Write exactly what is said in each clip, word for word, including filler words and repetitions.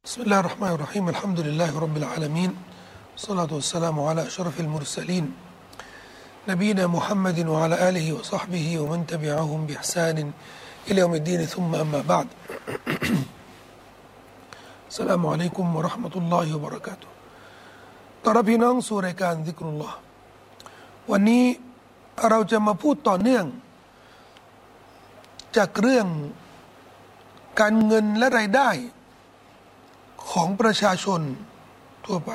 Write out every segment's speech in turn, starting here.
بسم الله الرحمن الرحيم الحمد لله رب العالمين والصلاة والسلام على أشرف المرسلين نبينا محمد وعلى آله وصحبه ومن تبعهم بإحسان إلى يوم الدين ثم أما بعد السلام عليكم ورحمة الله وبركاته ตอนรับพี่น้องสู่รายการซิกรุลลอฮ์วันนี้เราจะมาพูดต่อเนื่องจากเรื่องการเงินและรายได้ของประชาชนทั่วไป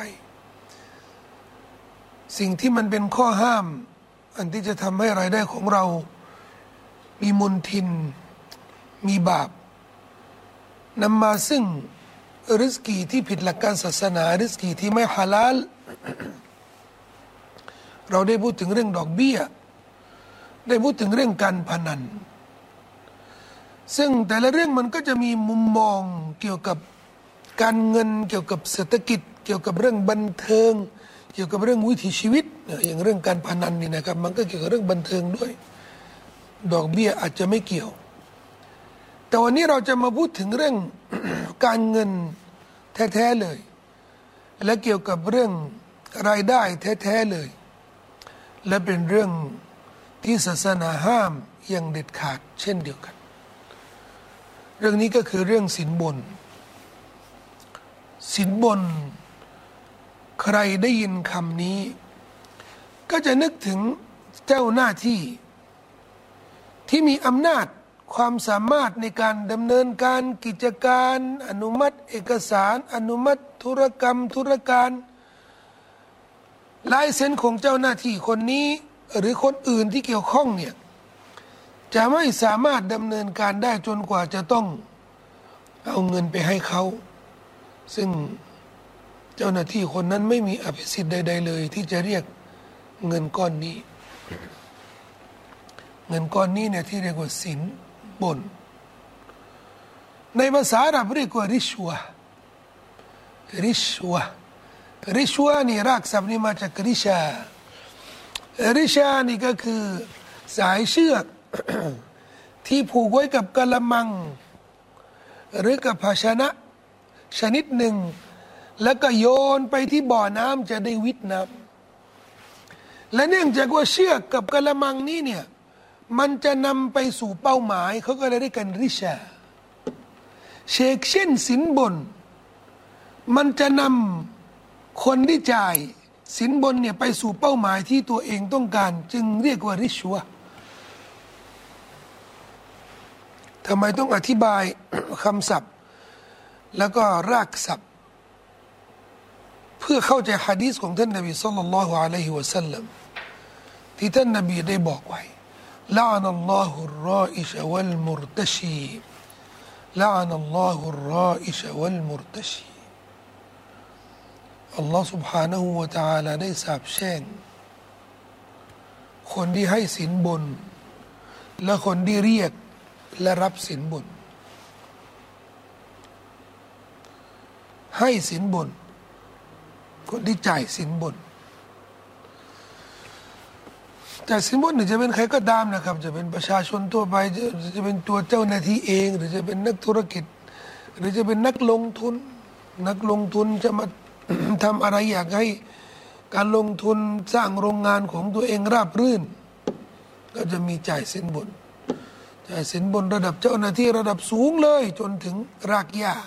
สิ่งที่มันเป็นข้อห้ามอันที่จะทำให้รายได้ของเรามีมลทินมีบาปนำมาซึ่งริสกีที่ผิดหลักการศาสนาริสกีที่ไม่ฮาลาลเราได้พูดถึงเรื่องดอกเบี้ยได้พูดถึงเรื่องการพนันซึ่งแต่ละเรื่องมันก็จะมีมุมมองเกี่ยวกับการเงินเกี่ยวกับเศรษฐกิจเกี่ยวกับเรื่องบันเทิงเกี่ยวกับเรื่องวิถีชีวิตอย่างเรื่องการพนันนี่นะครับมันก็เกี่ยวกับเรื่องบันเทิงด้วยดอกเบี้ยอาจจะไม่เกี่ยวแต่วันนี้เราจะมาพูดถึงเรื่อง การเงินแท้ๆเลยและเกี่ยวกับเรื่องรายได้แท้ๆเลยและเป็นเรื่องที่ศาสนาห้ามอย่างเด็ดขาดเช่นเดียวกันเรื่องนี้ก็คือเรื่องสินบนสินบนใครได้ยินคำนี้ก็จะนึกถึงเจ้าหน้าที่ที่มีอำนาจความสามารถในการดำเนินการกิจการอนุมัติเอกสารอนุมัติธุรกรรมธุรการลายเซ็นของเจ้าหน้าที่คนนี้หรือคนอื่นที่เกี่ยวข้องเนี่ยจะไม่สามารถดำเนินการได้จนกว่าจะต้องเอาเงินไปให้เขาซึ่งเจ้าหน้าที่คนนั้นไม่มีอภิสิทธิ์ใดๆเลยที่จะเรียกเงินก้อนนี้เงินก้อนนี้เนี่ยที่เรียกว่าสินบนในภาษาอาหรับเรียกว่าริชวะริชวะริชวะนี่รากศัพท์นี่มาจากริชาริชานี่ก็คือสายเชือก ที่ผูกไว้กับกะละมังหรือกับภาชนะชนิดหนึ่งแล้วก็โยนไปที่บ่อน้ำจะได้วิทน้ำและเนื่องจากว่าเชือกกับกะละมังนี้เนี่ยมันจะนำไปสู่เป้าหมายเขาก็เลยเรียกกันริชาเชกเช่นสินบนมันจะนำคนที่จ่ายสินบนเนี่ยไปสู่เป้าหมายที่ตัวเองต้องการจึงเรียกว่าริชวะทำไมต้องอธิบาย คำศัพท์แล้วก็รากศัพท์เพื่อเข้าใจหะดีษของท่านนบีศ็อลลัลลอฮุอะลัยฮิวะซัลลัมที่ท่านนบีได้บอกไว้ละอะนัลลอฮุรรออิชะวัลมุรตะชีละอะนัลลอฮุรรออิชะวัลมุรตะชีอัลลอฮ์ سبحانه และ تعالى ได้สาปแช่งคนที่ให้สินบนและคนที่เรียกและรับสินบนให้สินบนคนที่จ่ายสินบนแต่สินบนเนี่ยจะเป็นใครก็ตามนะครับจะเป็นประชาชนทั่วไปจะจะเป็นตัวเจ้าหน้าที่เองหรือจะเป็นนักธุรกิจหรือจะเป็นนักลงทุนนักลงทุนจะมา ทำอะไรอยากให้การลงทุนสร้างโรงงานของตัวเองราบรื่นก็จะมีจ่ายสินบนจ่ายสินบนระดับเจ้าหน้าที่ระดับสูงเลยจนถึงรากหญ้า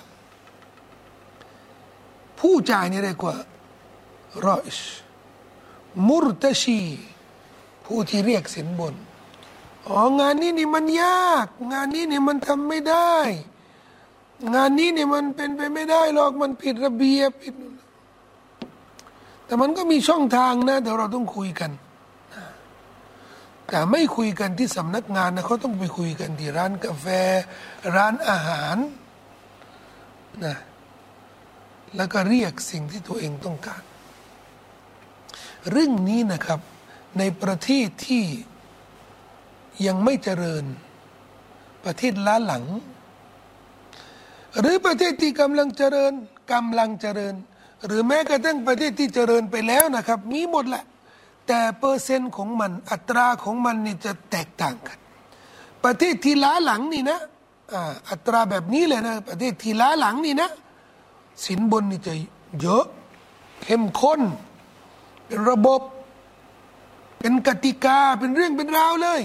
ผู้จ่ายนี่เรียกว่ารออิชมุรตะชีผู้ที่เรียกสินบนอ๋องานนี้นี่มันยากงานนี้นี่มันทำไม่ได้งานนี้นี่มันเป็นไปไม่ได้หรอกมันผิดระเบียบผิดแต่มันก็มีช่องทางนะเดี๋ยวเราต้องคุยกันแต่ไม่คุยกันที่สำนักงานนะเขาต้องไปคุยกันที่ร้านกาแฟร้านอาหารนะแล้วก็เรียกสิ่งที่ตัวเองต้องการเรื่องนี้นะครับในประเทศที่ยังไม่เจริญประเทศล้าหลังหรือประเทศที่กำลังเจริญกำลังเจริญหรือแม้กระทั่งประเทศที่เจริญไปแล้วนะครับมีหมดแหละแต่เปอร์เซ็นต์ของมันอัตราของมันนี่จะแตกต่างกันประเทศที่ล้าหลังนี่นะอัตราแบบนี้เลยนะประเทศที่ล้าหลังนี่นะสินบนนี่จะเยอะเข้มข้นเป็นระบบเป็นกติกาเป็นเรื่องเป็นราวเลย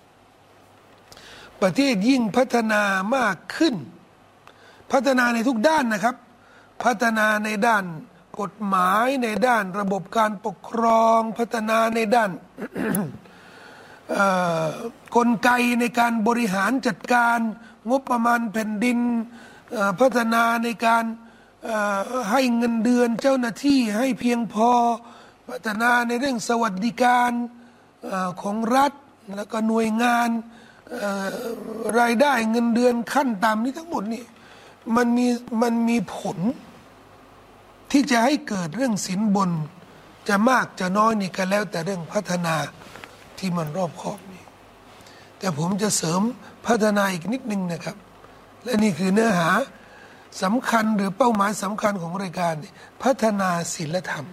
ประเทศยิ่งพัฒนามากขึ้นพัฒนาในทุกด้านนะครับพัฒนาในด้านกฎหมายในด้านระบบการปกครองพัฒนาในด้าน กลไกในการบริหารจัดการงบประมาณแผ่นดินพัฒนาในการให้เงินเดือนเจ้าหน้าที่ให้เพียงพอพัฒนาในเรื่องสวัสดิการของรัฐแล้วก็หน่วยงานรายได้เงินเดือนขั้นต่ำนี่ทั้งหมดนี่มันมีมันมีผลที่จะให้เกิดเรื่องสินบนจะมากจะน้อยนี่ก็แล้วแต่เรื่องพัฒนาที่มันรอบคอบนี่แต่ผมจะเสริมพัฒนาอีกนิดนึงนะครับและนี่คือเนื้อหาสำคัญหรือเป้าหมายสำคัญของรายการนี่พัฒนาศีลธรรม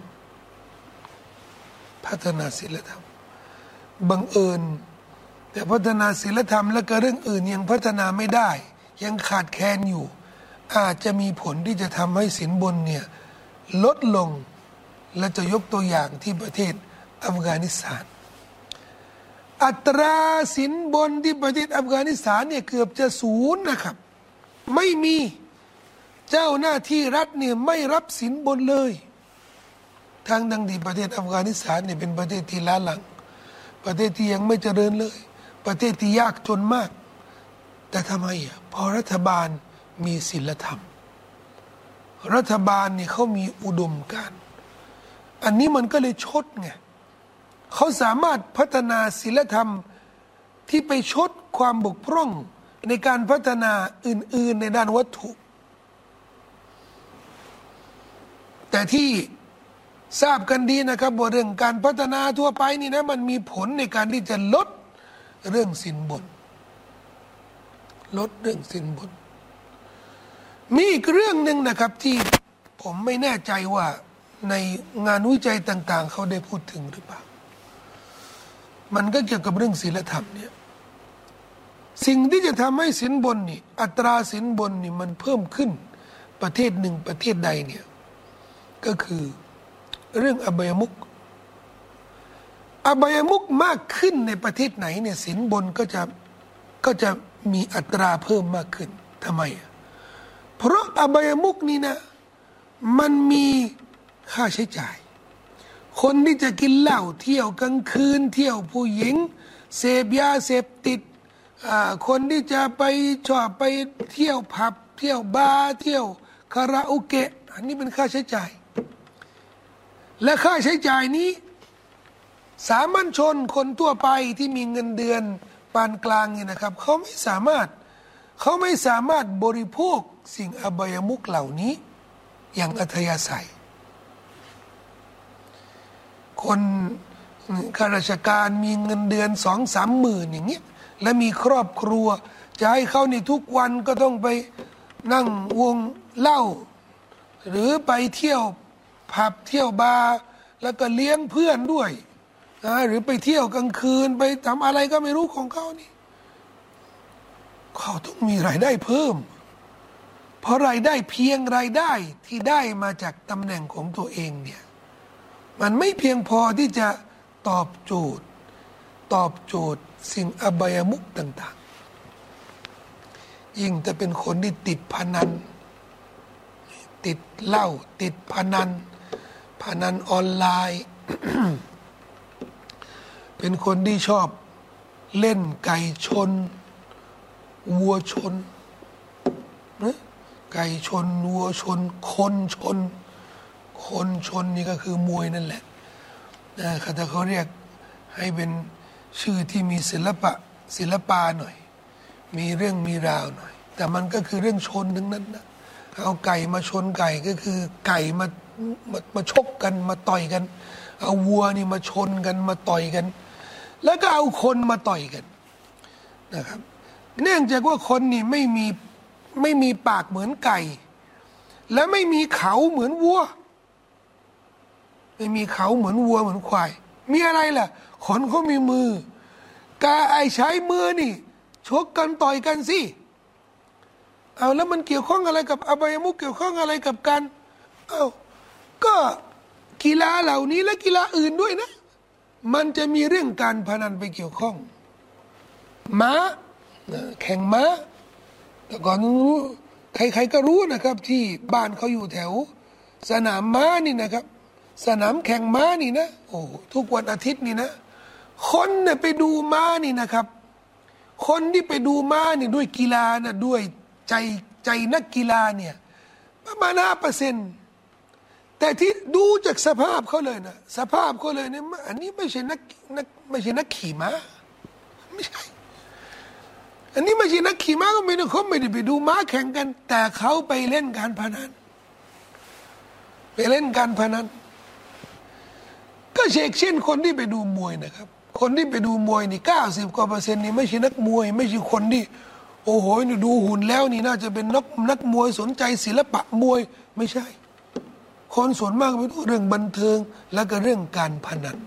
พัฒนาศีลธรรมบังเอิญแต่พัฒนาศีลธรรมและก็เรื่องอื่นยังพัฒนาไม่ได้ยังขาดแคลนอยู่อาจจะมีผลที่จะทำให้สินบนเนี่ยลดลงและจะยกตัวอย่างที่ประเทศอัฟกานิสถานอัตราสินบนที่ประเทศอัฟกานิสถานเนี่ยเกือบจะศูนย์นะครับไม่มีเจ้าหน้าที่รัฐเนี่ยไม่รับสินบนเลยทางดังที่ประเทศอัฟกานิสถานเนี่ยเป็นประเทศที่ล้าหลังประเทศที่ยังไม่เจริญเลยประเทศที่ยากจนมากแต่ทำไมอ่ะพอรัฐบาลมีศีลธรรมรัฐบาลเนี่ยเขามีอุดมการณ์อันนี้มันก็เลยชดไงเขาสามารถพัฒนาศีลธรรมที่ไปชดความบกพร่องในการพัฒนาอื่นๆในด้านวัตถุแต่ที่ทราบกันดีนะครับว่าเรื่องการพัฒนาทั่วไปนี่นะมันมีผลในการที่จะลดเรื่องสินบนลดเรื่องสินบนมีอีกเรื่องหนึ่งนะครับที่ผมไม่แน่ใจว่าในงานวิจัยต่างๆเขาได้พูดถึงหรือเปล่ามันก็เกี่ยวกับเรื่องศีลธรรมเนี่ยสิ่งที่จะทำให้สินบนนี่อัตราสินบนนี่มันเพิ่มขึ้นประเทศหนึ่งประเทศใดเนี่ยก็คือเรื่องอบายมุขอบายมุขมากขึ้นในประเทศไหนเนี่ยสินบนก็จะก็จะมีอัตราเพิ่มมากขึ้นทำไมอ่ะเพราะอบายมุขนี่นะมันมีค่าใช้จ่ายคนที่จะกินเหล้าเที่ยวกลางคืนเที่ยวผู้หญิงเสพยาเสพติดคนที่จะไปชอบไปเที่ยวผับเที่ยวบาร์เที่ยวคาราโอเกะอันนี้เป็นค่าใช้จ่ายและค่าใช้จ่ายนี้สามัญชนคนทั่วไปที่มีเงินเดือนปานกลางเนี่ยนะครับเขาไม่สามารถเขาไม่สามารถบริโภคสิ่งอบายมุขเหล่านี้อย่างอัธยาศัยคนข้าราชการมีเงินเดือนสองสามหมื่นอย่างเงี้ยและมีครอบครัวจะให้เขาในทุกวันก็ต้องไปนั่งวงเหล้าหรือไปเที่ยวผับเที่ยวบาร์แล้วก็เลี้ยงเพื่อนด้วยนะหรือไปเที่ยวกลางคืนไปทำอะไรก็ไม่รู้ของเขานี่เขาต้องมีรายได้เพิ่มเพราะรายได้เพียงรายได้ที่ได้มาจากตำแหน่งของตัวเองเนี่ยมันไม่เพียงพอที่จะตอบโจทย์ตอบโจทย์สิ่งอบายมุขต่างๆยิ่งแต่เป็นคนที่ติดพนันติดเหล้าติดพนันพนันออนไลน์ เป็นคนที่ชอบเล่นไก่ชนวัวชนนะไก่ชนวัวชนคนชนคนชนนี่ก็คือมวยนั่นแหละนะแต่เขาเรียกให้เป็นชื่อที่มีศิลปะศิลปะหน่อยมีเรื่องมีราวหน่อยแต่มันก็คือเรื่องชนทั้งนั้นนะเอาไก่มาชนไก่ก็คือไก่มามามาชกกันมาต่อยกันเอาวัวนี่มาชนกันมาต่อยกันแล้วก็เอาคนมาต่อยกันนะครับเนื่องจากว่าคนนี่ไม่มีไม่มีปากเหมือนไก่และไม่มีเขาเหมือนวัวไม่มีเขาเหมือนวัวเหมือนควายมีอะไรล่ะคนเขามีมือกาไอใช้มือนี่ชกกันต่อยกันสิเอาแล้วมันเกี่ยวข้องอะไรกับอบายมุขเกี่ยวข้องอะไรกับการเอาก็กีฬาเหล่านี้และกีฬาอื่นด้วยนะมันจะมีเรื่องการพนันไปเกี่ยวข้องม้าแข่งม้าแต่ก่อนรู้ใครๆก็รู้นะครับที่บ้านเขาอยู่แถวสนามม้านี่นะครับสนามแข่งม้านี่นะโอ้ทุกวันอาทิตย์นี่นะคนเนี่ยไปดูม้านี่นะครับคนที่ไปดูม้านี่ด้วยกีฬานะด้วยใจใจนักกีฬาเนี่ยประมาณห้าเปอร์เซ็นต์แต่ที่ดูจากสภาพเขาเลยนะสภาพเขาเลยเนี่ยอันนี้ไม่ใช่นักนักไม่ใช่นักขี่ม้าไม่ใช่อันนี้ไม่ใช่นักขี่ม้าก็ไม่ได้เขาไม่ได้ไปดูม้าแข่งกันแต่เขาไปเล่นการพนันไปเล่นการพนันก็เชกเช่นคนที่ไปดูมวยนะครับคนที่ไปดูมวยนี่เก้าสิบกว่าเปอร์เซ็นต์นี่ไม่ใช่นักมวยไม่ใช่คนที่โอ้โหนี่ดูหุ่นแล้วนี่น่าจะเป็นนักนักมวยสนใจศิลปะมวยไม่ใช่คนส่วนมากไปดูเรื่องบันเทิงแล้วก็เรื่องการพนัน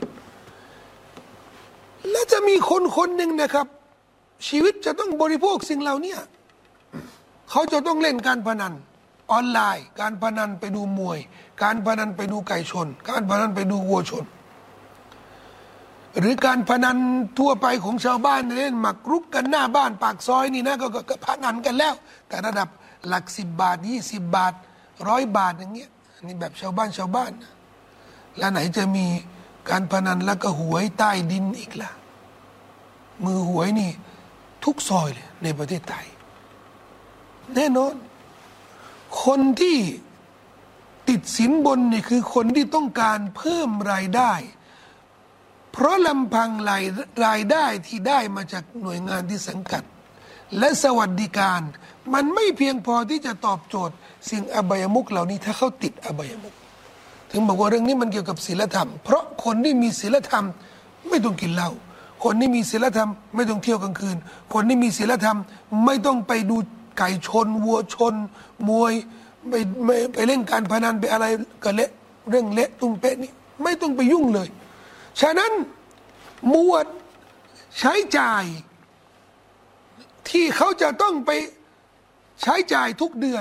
และจะมีคนคนหนึ่งนะครับชีวิตจะต้องบริโภคสิ่งเหล่านี้เขาจะต้องเล่นการพนันออนไลน์การพนันไปดูมวยการพนันไปดูไก่ชนการพนันไปดูวัวชนหรือการพนันทั่วไปของชาวบ้านเล่นหมักรุกกันหน้าบ้านปากซอยนี่นะก็ก็พนันกันแล้วแต่ระดับหลักสิบบาทยี่สิบบาทร้อยบาทอย่างเงี้ยอันนี้แบบชาวบ้านชาวบ้านนะแล้วไหนจะมีการพนันแล้วก็หวยใต้ดินอีกล่ะมือหวยนี่ทุกซอยเลยในประเทศไทยแน่นอนคนที่ติดสินบนนี่คือคนที่ต้องการเพิ่มรายได้เพราะลำพังรายรายได้ที่ได้มาจากหน่วยงานที่สังกัดและสวัสดิการมันไม่เพียงพอที่จะตอบโจทย์สิ่งอบายมุขเหล่านี้ถ้าเขาติดอบายมุขถึงบอกว่าเรื่องนี้มันเกี่ยวกับศีลธรรมเพราะคนที่มีศีลธรรมไม่ต้องกินเหล้าคนที่มีศีลธรรมไม่ต้องเที่ยวกลางคืนคนที่มีศีลธรรมไม่ต้องไปดูไก่ชนวัวชนมวยไปไม่ไปเล่นการพนันไปอะไรก็เละเรื่องเละตุ้มเป๊ะนี่ไม่ต้องไปยุ่งเลยฉะนั้นหมวดใช้จ่ายที่เขาจะต้องไปใช้จ่ายทุกเดือน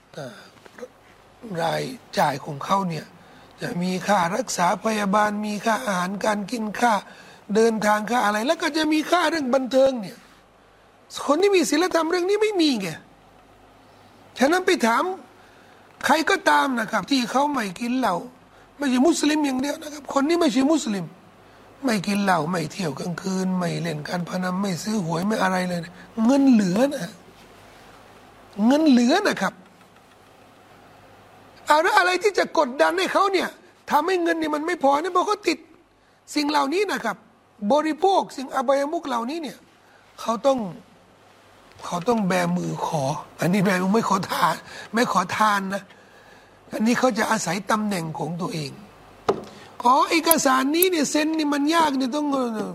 รายจ่ายของเขาเนี่ยจะมีค่ารักษาพยาบาลมีค่าอาหารการกินค่าเดินทางค่าอะไรแล้วก็จะมีค่าเรื่องบันเทิงเนี่ยคนที่มีศีลธรรมเรื่องนี้ไม่มีไงฉะนั้นไปถามใครก็ตามนะครับที่เขาไม่กินเหล้าไม่ใช่มุสลิมอย่างเดียวนะครับคนที่ไม่ใช่มุสลิมไม่กินเหล้าไม่เที่ยวกลางคืนไม่เล่นการพนันไม่ซื้อหวยไม่อะไรเลยนะเงินเหลือนะเงินเหลือนะครับอะไรอะไรที่จะกดดันให้เขาเนี่ยทำให้เงินเนี่ยมันไม่พอเนี่ยเพราะเขาติดสิ่งเหล่านี้นะครับบริโภคสิ่งอบายมุขเหล่านี้เนี่ยเขาต้องเขาต้องแบมือขออันนี้แบมือไม่ขอทานไม่ขอทานนะอันนี้เขาจะอาศัยตำแหน่งของตัวเองอ๋อเอกสารนี้เนี่ยเซ็นนี่มันยากเนี่ยต้อง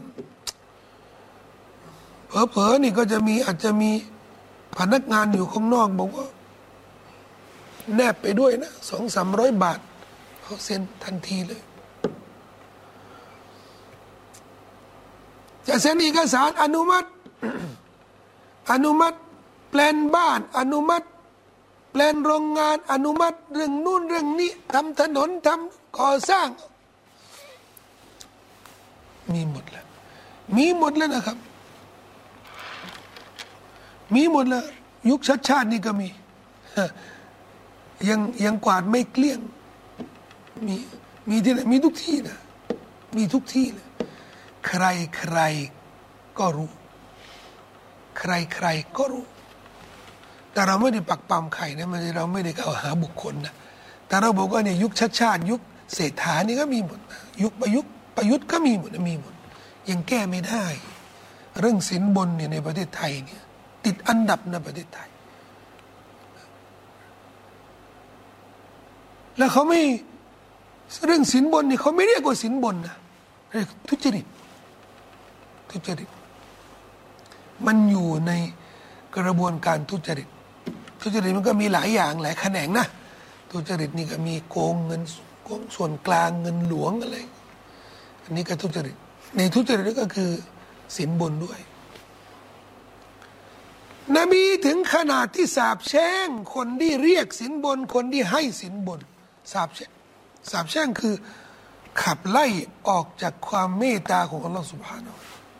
เผลอๆนี่ก็จะมีอาจจะมีพนักงานอยู่ข้างนอกบอกว่าแนบไปด้วยนะสองสามร้อยบาทเขาเซ็นทันทีเลยจะเซ็นเอกสารอนุมัติ อนุมัติแปลนบ้านอนุมัติแปลนโรงงานอนุมัติเรื่องนู่นเรื่องนี้ทำถนนทำก่อสร้างมีหมดแล้วมีหมดแล้วนะครับมีหมดแล้วยุคชัดชาตินี่ก็มียังยังกวาดไม่เกลี้ยงมีมีที่ไหนมีทุกที่นะมีทุกที่เลยใครใครก็รู้ใครใครก็รู้แต่เราไม่ได้ปักปำใครนะมันเราไม่ได้กล่าวหาบุคคลนะแต่เราบอกว่าเนี่ยยุคชัดชาติยุคเศรษฐานี่ก็มีหมดยุคประยุทธ์ประยุทธ์ก็มีหมดมีหมดยังแก้ไม่ได้เรื่องสินบนเนี่ยในประเทศไทยเนี่ยติดอันดับในประเทศไทยแล้วเขาไม่เรื่องสินบนนี่เขาไม่เรียกว่าสินบนนะเรียกทุจริตทุจริตมันอยู่ในกระบวนการทุจริตทุจริตมันก็มีหลายอย่างหลายแขนงนะทุจริตนี่ก็มีโกงเงินโกงส่วนกลางเงินหลวงอะไรอันนี้ก็ทุจริตในทุจริตก็คือสินบนด้วยนบีถึงขนาดที่สาปแช่งคนที่เรียกสินบนคนที่ให้สินบนสาปแช่งสาปแช่งคือขับไล่ออกจากความเมตตาของอัลลอฮฺ سبحانه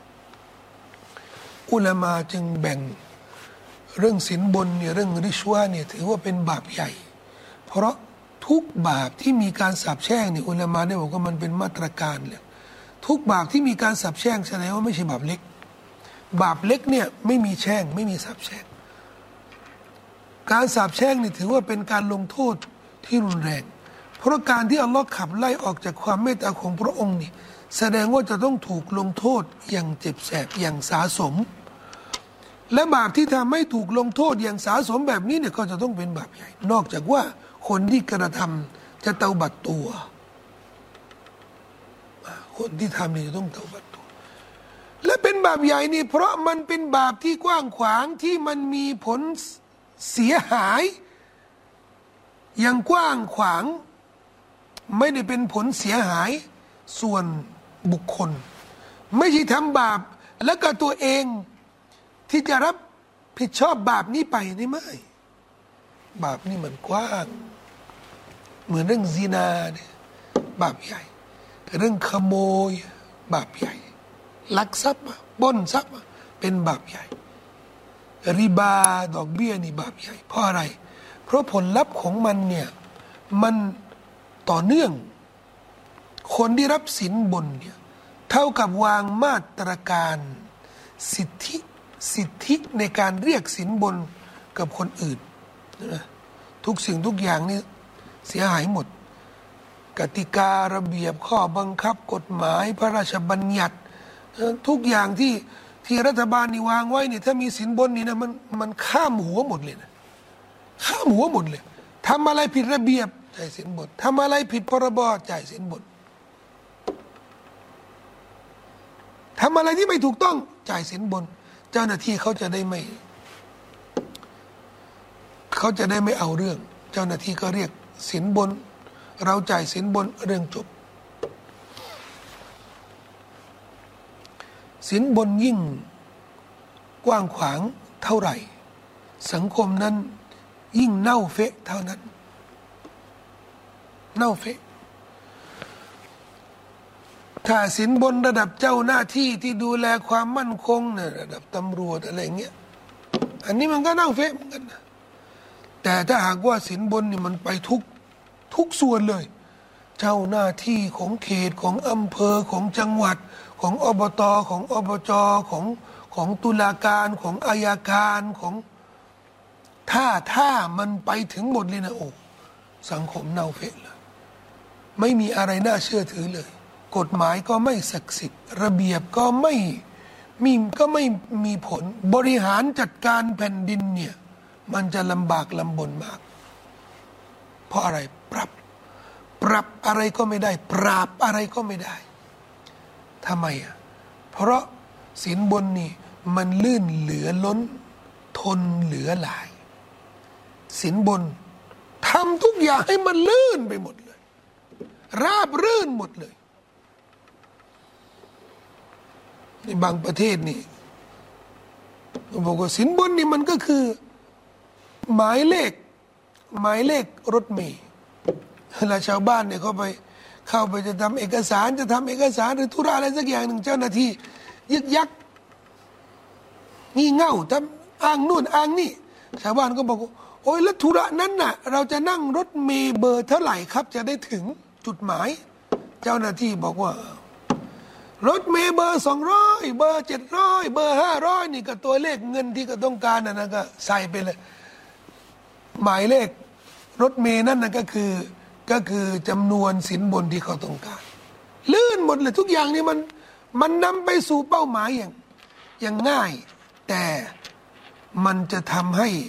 อุลามาจึงแบ่งเรื่องสินบนเนี่ยเรื่องริชวาเนี่ยถือว่าเป็นบาปใหญ่เพราะทุกบาปที่มีการสาปแช่งเนี่ยอุลามาได้บอกว่ามันเป็นมาตรการเลยทุกบาปที่มีการสาปแช่งแสดงว่าไม่ใช่บาปเล็กบาปเล็กเนี่ยไม่มีแช่งไม่มีสาปแช่งการสาปแช่งนี่ถือว่าเป็นการลงโทษที่รุนแรงเพราะการที่อัลลอฮ์ขับไล่ออกจากความเมตตาของพระองค์นี่แสดงว่าจะต้องถูกลงโทษอย่างเจ็บแสบอย่างสาสมและบาปที่ทำให้ถูกลงโทษอย่างสาสมแบบนี้เนี่ยก็จะต้องเป็นบาปใหญ่นอกจากว่าคนที่กระทำจะเตาบัดตัวคนที่ทำนี่จะต้องเตาบัดตัวและเป็นบาปใหญ่นี่เพราะมันเป็นบาปที่กว้างขวางที่มันมีผลเสียหายอย่างกว้างขวางไม่ได้เป็นผลเสียหายส่วนบุคคลไม่ใช่ทำบาปแล้วก็ตัวเองที่จะรับผิดชอบบาปนี้ไปนี่ไม่บาปนี่มันกว้างเหมือนเรื่องซินาเนี่ยบาปใหญ่เรื่องขโมยบาปใหญ่ลักทรัพย์ปล้นทรัพย์เป็นบาปใหญ่ริบาดอกเบี้ยนี่บาปใหญ่เพราะอะไรเพราะผลลัพธ์ของมันเนี่ยมันต่อเนื่องคนที่รับสินบนเนี่ยเท่ากับวางมาตรการสิทธิสิทธิในการเรียกสินบนกับคนอื่นนะทุกสิ่งทุกอย่างนี่เสียหายหมดกติการะเบียบข้อบังคับกฎหมายพระราชบัญญัติทุกอย่างที่ที่รัฐบาลนี่วางไว้เนี่ยถ้ามีสินบนนี่นะมันมันข้ามหัวหมดเลยนะข้ามหัวหมดเลยทำอะไรผิดระเบียบจ่ายสินบนทำอะไรผิดพรบจ่ายสินบนทำอะไรที่ไม่ถูกต้องจ่ายสินบนเจ้าหน้าที่เขาจะได้ไม่เขาจะได้ไม่เอาเรื่องเจ้าหน้าที่ก็เรียกสินบนเราจ่ายสินบนเรื่องจบสินบนยิ่งกว้างขวางเท่าไหร่สังคมนั้นยิ่งเน่าเฟะเท่านั้นเน่าเฟะถ้าสินบนระดับเจ้าหน้าที่ที่ดูแลความมั่นคงเนี่ยระดับตำรวจอะไรเงี้ยอันนี้มันก็เน่าเฟะเหมือนกันนะแต่ถ้าหากว่าสินบนนี่มันไปทุกทุกส่วนเลยเจ้าหน้าที่ของเขตของอำเภอของจังหวัดของอบตของอบจของของตุลาการของอัยการของถ้าถ้ามันไปถึงหมดเลยนะโอ้สังคมเน่าเฟะเลยไม่มีอะไรน่าเชื่อถือเลยกฎหมายก็ไม่ศักดิ์สิทธิ์ระเบียบก็ไม่มีก็ไม่มีผลบริหารจัดการแผ่นดินเนี่ยมันจะลำบากลำบนมากเพราะอะไรปรับปรับอะไรก็ไม่ได้ปราบอะไรก็ไม่ได้ทำไมอ่ะเพราะสินบนนี่มันลื่นเหลือล้นทนเหลือหลายสินบนทำทุกอย่างให้มันลื่นไปหมดเลยราบรื่นหมดเลยในบางประเทศนี่บอกว่าสินบนนี่มันก็คือหมายเลขหมายเลขรถเมล์เวลาชาวบ้านเนี่ยเขาไปเข้าไปจะทำเอกสารจะทำเอกสารหรือธุระอะไรสักอย่างหนึ่งเจ้าหน้าที่ยึกยักงี่เง่าทำอ้างนู่นอ้างนี่ชาวบ้านก็บอกโอ้ยแล้วธุระนั้นน่ะเราจะนั่งรถเมล์เบอร์เท่าไหร่ครับจะได้ถึงจุดหมายเจ้าหน้าที่บอกว่ารถเมล์เบอร์สองร้อยเบอร์เจ็ดร้อยเบอร์ห้าร้อยนี่ก็ตัวเลขเงินที่ก็ต้องการนะนะก็ใส่ไปเลยหมายเลขรถเมล์นั่นนะก็คือก็คือจำนวนสินบนที่เขาต้องการลื่นหมดเลยทุกอย่างนี่มันมันนำไปสู่เป้าหมายอย่างอย่างง่ายแต่มันจะทำให้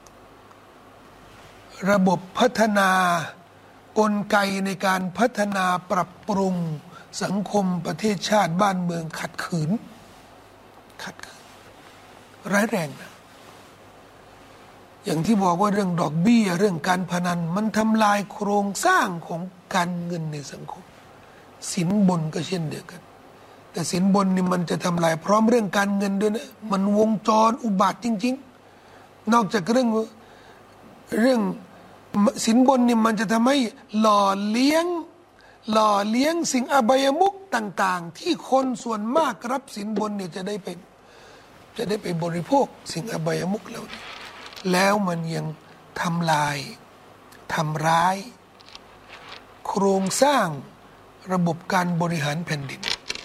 ระบบพัฒนากลไกในการพัฒนาปรับปรุงสังคมประเทศชาติบ้านเมืองขัดขืนขัดขืนร้ายแรงนะอย่างที่บอกว่าเรื่องดอกเบี้ยเรื่องการพนันมันทำลายโครงสร้างของการเงินในสังคมสินบนก็เช่นเดียวกันแต่สินบนนี่มันจะทำลายพร้อมเรื่องการเงินด้วยนะมันวงจรอุบัติจริงนอกจากเรื่องเรื่องสินบนนี่มันจะทำให้หล่อเลี้ยงหล่อเลี้ยงสิ่งอบายมุขต่างๆที่คนส่วนมากรับสินบนเนี่ยจะได้ไปจะได้ไปบริโภคสิ่งอบายมุขเหล่านี้แล้วมันยังทำลายทำร้ายโครงสร้างระบบการบริหารแผ่นดิน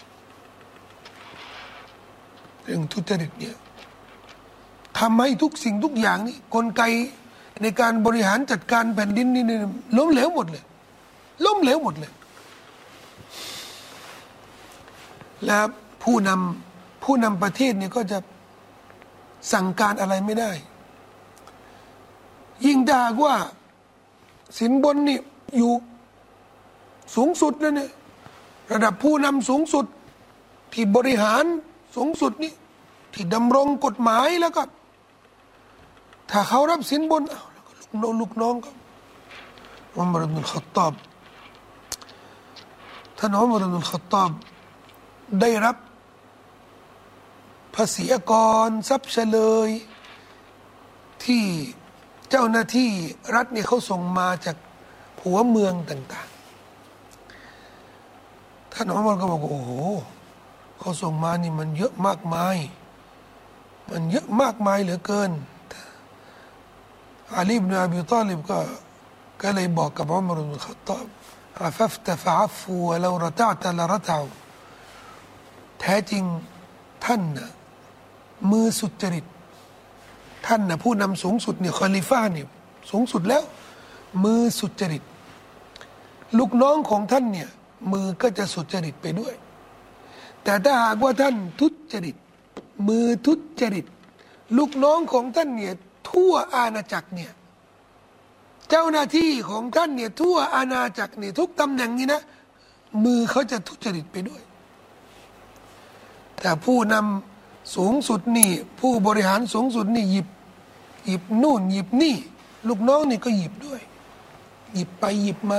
เรื่องทุจริตเนี่ยทำให้ทุกสิ่งทุกอย่างนี่กลไกในการบริหารจัดการแผ่นดินนี่ล้มเหลวหมดเลยล้มเหลวหมดเลยและผู้นำผู้นำประเทศเนี่ยก็จะสั่งการอะไรไม่ได้ยิ่งด่ากว่าสินบนนี่อยู่สูงสุดแล้วเนี่ยระดับผู้นำสูงสุดที่บริหารสูงสุดนี่ที่ดำรงกฎหมายแล้วก็ถ้าเขารับสินบนเอาแล้วก็ลูกน้องลูกน้องก็อุมัร อิบนุล ค็อฏฏอบท่านอุมัร อิบนุล ค็อฏฏอบได้รับภาษีอากรทรัพย์เฉลยที่เจ้าหน้าที่รัฐเนี่ยเขาส่งมาจากหัวเมืองต่างๆท่านอุมัรก็บอกโอ้โหเขาส่งมานี่มันเยอะมากมายมันเยอะมากมายเหลือเกินอาลี อิบนุ อบี ฏอลิบก็ก็เลยบอกกับอุมัร อิบนุล ค็อฏฏอบอาฟัฟตะฟะอัฟฟูวะลาระตะตะละระตะแท้จริงท่านน่ะมือสุจริตท่านน่ะผู้นำสูงสุดเนี่ยคอลิฟะห์เนี่ยสูงสุดแล้วมือสุจริตลูกน้องของท่านเนี่ยมือก็จะสุจริตไปด้วยแต่ถ้าหากว่าท่านทุจริตมือทุจริตลูกน้องของท่านเนี่ยทั่วอาณาจักรเนี่ยเจ้าหน้าที่ของท่านเนี่ยทั่วอาณาจักรเนี่ยทุกตำแหน่งนี้นะมือเขาจะทุจริตไปด้วยแต่ผู้นำสูงสุดนี่ผู้บริหารสูงสุดนี่หยิบหยิบนู่นหยิบนี่ลูกน้องนี่ก็หยิบด้วยหยิบไปหยิบมา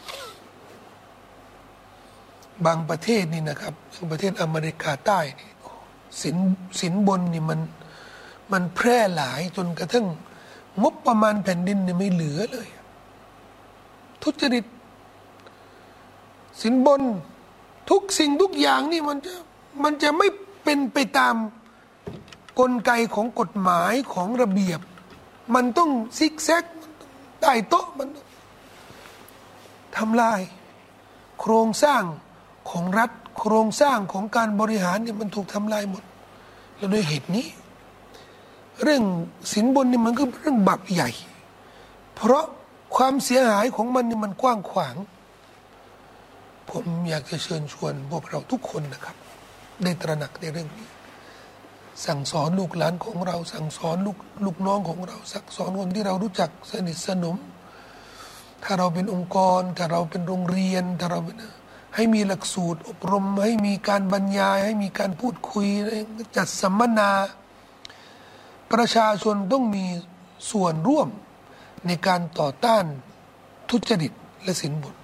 บางประเทศนี่นะครับอย่างประเทศอเมริกาใต้นี่สินสินบนนี่มันมันแพร่หลายจนกระทั่งงบประมาณแผ่นดินเนี่ยไม่เหลือเลยทุจริตสินบนทุกสิ่งทุกอย่างนี่มันจะมันจะไม่เป็นไปตามกลไกของกฎหมายของระเบียบมันต้องซิกแซกใต้โต๊ะมันทำลายโครงสร้างของรัฐโครงสร้างของการบริหารเนี่ยมันถูกทำลายหมดแล้วโดยเหตุนี้เรื่องสินบนนี่มันก็เรื่องบาปใหญ่เพราะความเสียหายของมันนี่มันกว้างขวางผมอยากจะเชิญชวนพวกเราทุกคนนะครับได้ตระหนักในเรื่องนี้สั่งสอนลูกหลานของเราสั่งสอนลูกลูกน้องของเราสั่งสอนคนที่เรารู้จักสนิทสนมถ้าเราเป็นองค์กรถ้าเราเป็นโรงเรียนถ้าเราเป็นให้มีหลักสูตรอบรมให้มีการบรรยายให้มีการพูดคุยจัดสัมมนาประชาชนต้องมีส่วนร่วมในการต่อต้านทุจริตและสินบน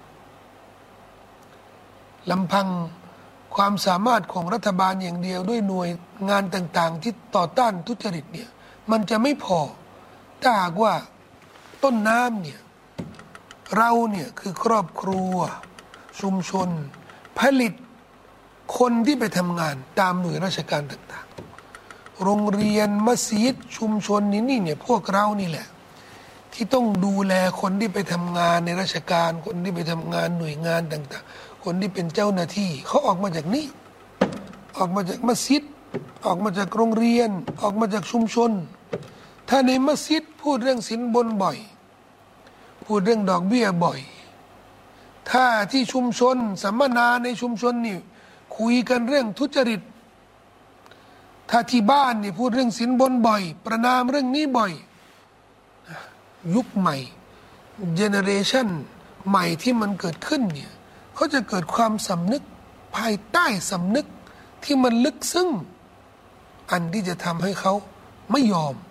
ลำพังความสามารถของรัฐบาลอย่างเดียวด้วยหน่วยงานต่างๆที่ต่อต้านทุจริตเนี่ยมันจะไม่พอถ้าหากว่าต้นน้ำเนี่ยเราเนี่ยคือครอบครัวชุมชนผลิตคนที่ไปทำงานตามหน่วยราชการต่างๆโรงเรียนมัสยิดชุมชนนี้นี่เนี่ยพวกเรานี่แหละที่ต้องดูแลคนที่ไปทำงานในราชการคนที่ไปทำงานหน่วยงานต่างๆคนที่เป็นเจ้าหน้าที่เขาออกมาจากนี่ออกมาจากมัสยิดออกมาจากโรงเรียนออกมาจากชุมชนถ้าในมัสยิดพูดเรื่องสินบนบ่อยพูดเรื่องดอกเบี้ยบ่อยถ้าที่ชุมชนสัมมนาในชุมชนนี่คุยกันเรื่องทุจริตถ้าที่บ้านนี่พูดเรื่องสินบนบ่อยประนามเรื่องนี้บ่อยยุคใหม่เจเนอเรชันใหม่ที่มันเกิดขึ้นเนี่ยเขาจะเกิดความสำนึกภายใต้สำนึกที่มันลึกซึ้งอันที่จะทำให้เขาไม่ยอม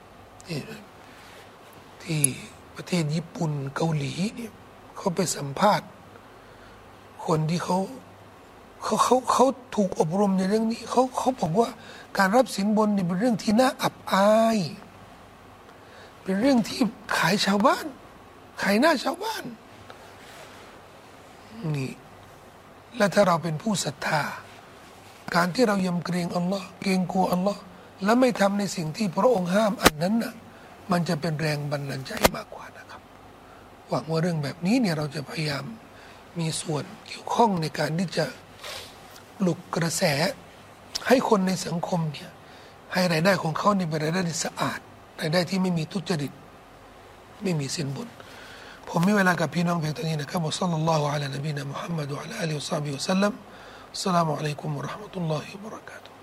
ที่ประเทศญี่ปุ่นเกาหลีเนี่ยเขาไปสัมภาษณ์คนที่เขาเขาเขาเขาถูกอบรมในเรื่องนี้เขาเขาบอกว่าการรับสินบนนี่เป็นเรื่องที่น่าอับอายเป็นเรื่องที่ขายชาวบ้านขายหน้าชาวบ้านนี่และถ้าเราเป็นผู้ศรัทธาการที่เรายำเกรงอัลลอฮ์เกรงกลัวอัลลอฮ์และไม่ทำในสิ่งที่พระองค์ห้ามอันนั้นน่ะมันจะเป็นแรงบันดาลใจมากกว่านะครับหวังว่าเรื่องแบบนี้เนี่ยเราจะพยายามมีส่วนเกี่ยวข้องในการที่จะปลุกกระแสให้คนในสังคมเนี่ยให้รายได้ของเขาเนี่ยเป็นรายได้ที่สะอาดรายได้ที่ไม่มีทุจริตไม่มีสินบนผมมีเวลากับพี่น้องเพียงเท่านี้นะครับวะซัลลัลลอฮุอะลานบีนะมุฮัมมัดวะอะลาอาลิฮิวะศอฮบิวะซัลลัมอัสสลามุอะลัยกุมวะเราะห์มะตุลลอฮิวะบะเราะกาตุฮ์